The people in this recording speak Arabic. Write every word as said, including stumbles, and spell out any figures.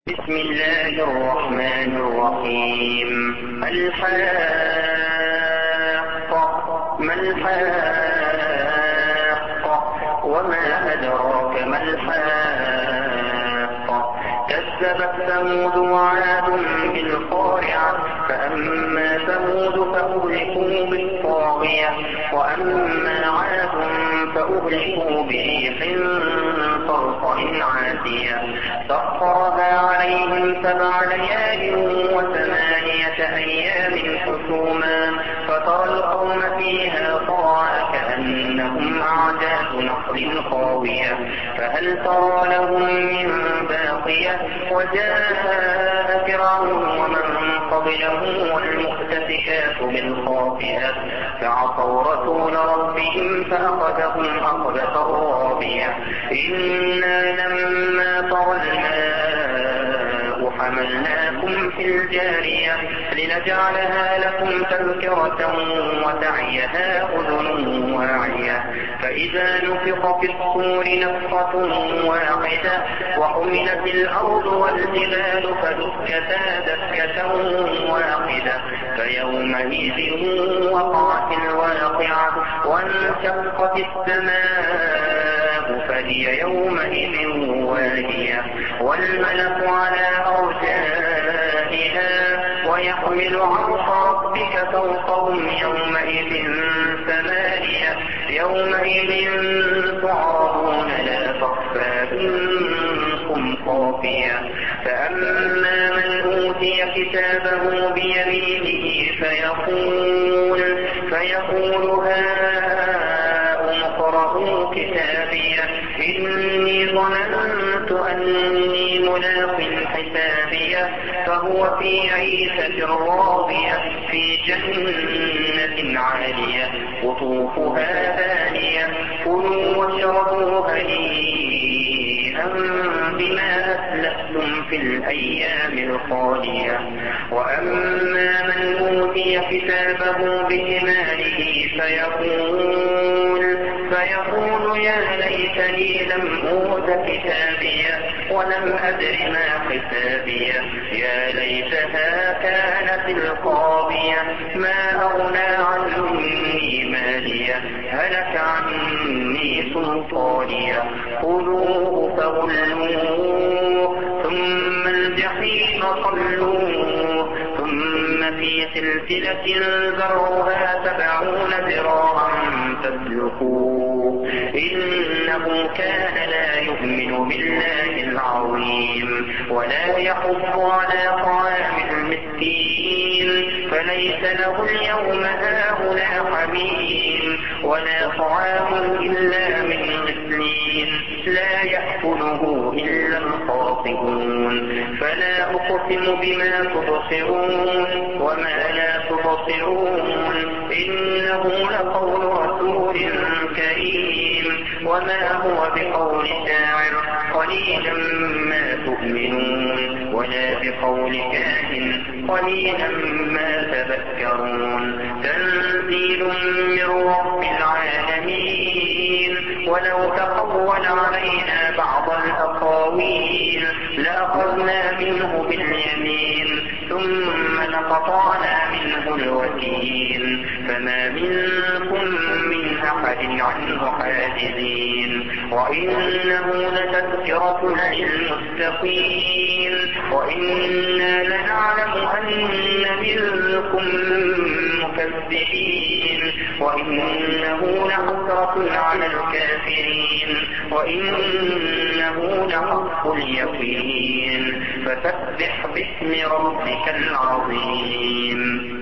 بسم الله الرحمن الرحيم. الحاقة ما الحاقة وما أدراك ما الحاقة. كذبت ثمود وعاد بالقارعة فأما ثمود فأهلكوا بالطاغية وأما عاد فأهلكوا بريح صرصر عاتية سخرها عليهم سبع ليال وثمانية أيام حسوما فترى القوم فيها صرعى كأنهم أعجاز نخل خاوية فهل ترى لهم من باقية. وجاء فرعون ومن قبله والمؤتفكات بالخاطئة فعصوا رسول ربهم فأخذهم أخذة رابية. إنا لما طغى الماء حملناكم في الجارية لنجعلها لكم تذكرة وتعيها أذن واعية. فإذا نفخ في الصور نفخة واحدة وحملت الأرض والجبال فدكتا دكة واحدة فيومئذ وقعت الواقعة وانشقت السماء فهي يومئذ واهية والملك على أرجائها ويحمل عرش ربك فوقهم يومئذ ثمانية يومئذ تعرضون لا تخفى منكم خافية. فأما من أوتي كتابه بيمينه فيقول فيقول هاؤم اقرءوا كتابيه إني ظننت أني ملاق حسابيه فهو في عيشة راضية في جنة عالية قطوفها دانية كلوا واشربوا هنيئا بما أسلفتم في الأيام الخالية. وأما من أوتي كتابه بشماله فيقول فيقول يا ليتني لم أوت كتابيه ولم أدر ما حسابيه يا ليتها كانت القاضية ما أغنى عني ماليه هلك عني سلطانيه خذوه فغلوه ثم الجحيم صلوه ثم في سلسلة ذرعها سبعون ذراعا فاسلكوه إنه كان لا يؤمن بالله العظيم ولا يحض على طعام المسكين فليس له اليوم هاهنا حميم ولا طعام إلا من غسلين لا يأكله إلا الخاطئون. فلا أقسم بما تبصرون وما لا تبصرون إنه لقول رسول كريم وما هو بقول شاعر قليلا ما تؤمنون ولا بقول كاهن قليلا ما تذكرون. تنزيل من رب العالمين ولو تقول علينا بعض الأقاويل لأخذنا منه باليمين ثم لقطعنا منه الوتين فما منكم من أحد عنه حاجزين. وإنه لتذكرة للمتقين وإنا لنعلم أن منكم مكذبين وإنه لحسرة على الكافرين وإنه لحق اليقين. فسبح باسم ربك العظيم.